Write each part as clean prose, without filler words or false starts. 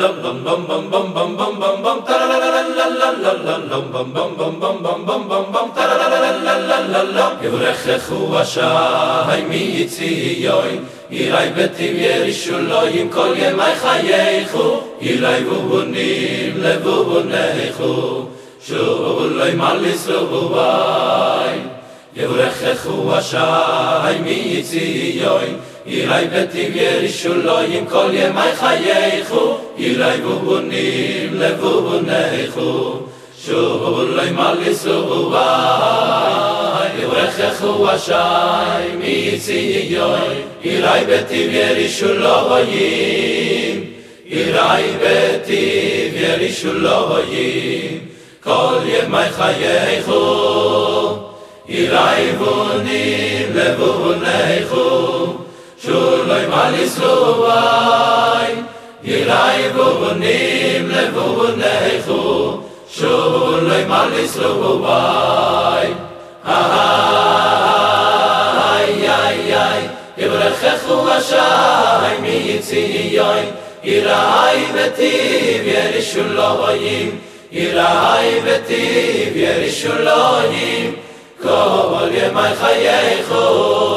יברכו השי מציון, יראי בטיב ירושלים כל ימי חייכו, יראי ובונים לבוניכו, שובו לא ימליס לבובי. יברכו השי מציון, יראי בטיב ירושלים כל ימי חייכו, יראי ובונים לבוניכו, שובו לא ימליס לבובי. יברכו השי מציון, יראי בטיב ירושלים, יראי בטיב ירושלים כל ימי חייכו, יראי בונים לבוניכו, שלא ימליס לבובי. יראי בונים לבוניכו, שלא ימליס לבובי. יברכו השי מציון, יראי בטיב ירושלים, יראי בטיב ירושלים כל ימי חייכו.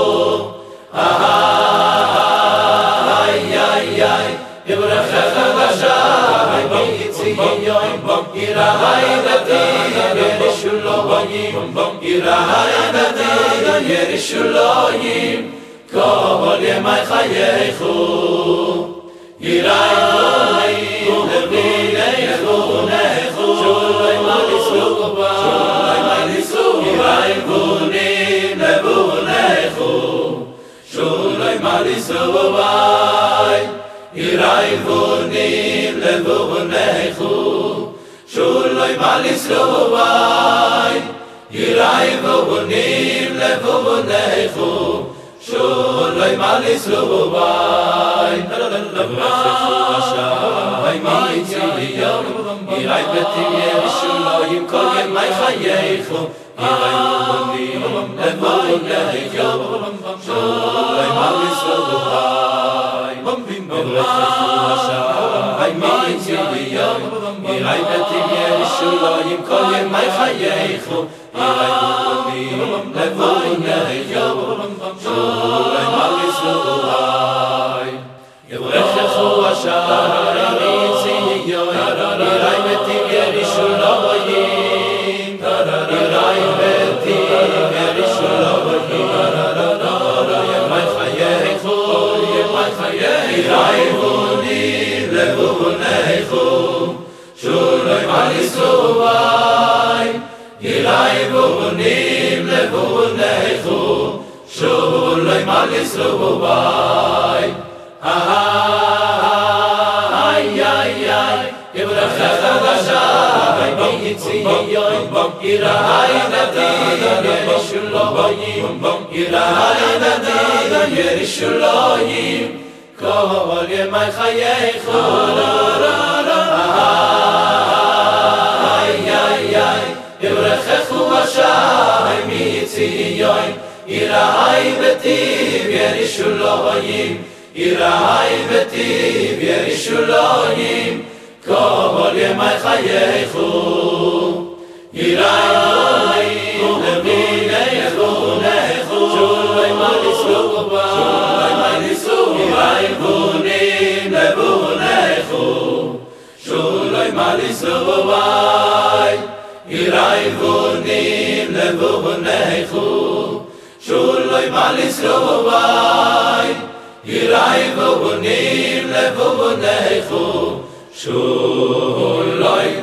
יברכו השי מציון, יראי בטיב ירושלים, יראי בטיב ירושלים כל ימי חייכו. יראי לבוניכו, שלא ימליס לבובי. יראי בונים לבוניכו, שלא ימליס לבובי. יראי בונים לבוניכו, שלא ימליס לבובי. יראי בונים לבוניכו, שלא ימליס לבובי. יברכו השי מציון, יראי בטיב ירושלים כל ימי חייכו, יראי בונים לבוניכו, שלא ימליס לבובי. יברכו השי מציון, יראי בטיב ירושלים כל ימי חייכו, יראי בונים לבוניכו, שלא ימליס לבובי. יברכו השי מציון, יראי בטיב ירושלים, יראי בטיב ירושלים ימי חייכו, יראי בונים לבוניכו, שלא ימליס לבובי. יראי בונים לבוניכו, שלא ימליס לבובי. יברכו השי מציון, יראי בטיב ירושלים, יראי בטיב ירושלים כל ימי חייכו. יברכו השי מציון, יראי בטיב ירושלים, יראי בטיב ירושלים כל ימי חייכו. יראי לבוניכו, שלא ימליס לבובי. יראי בונים לבוניכו, שלא ימליס לבובי. יראי בונים לבוניכו, שלא ימליס לבובי. יראי בונים לבוניכו, שלא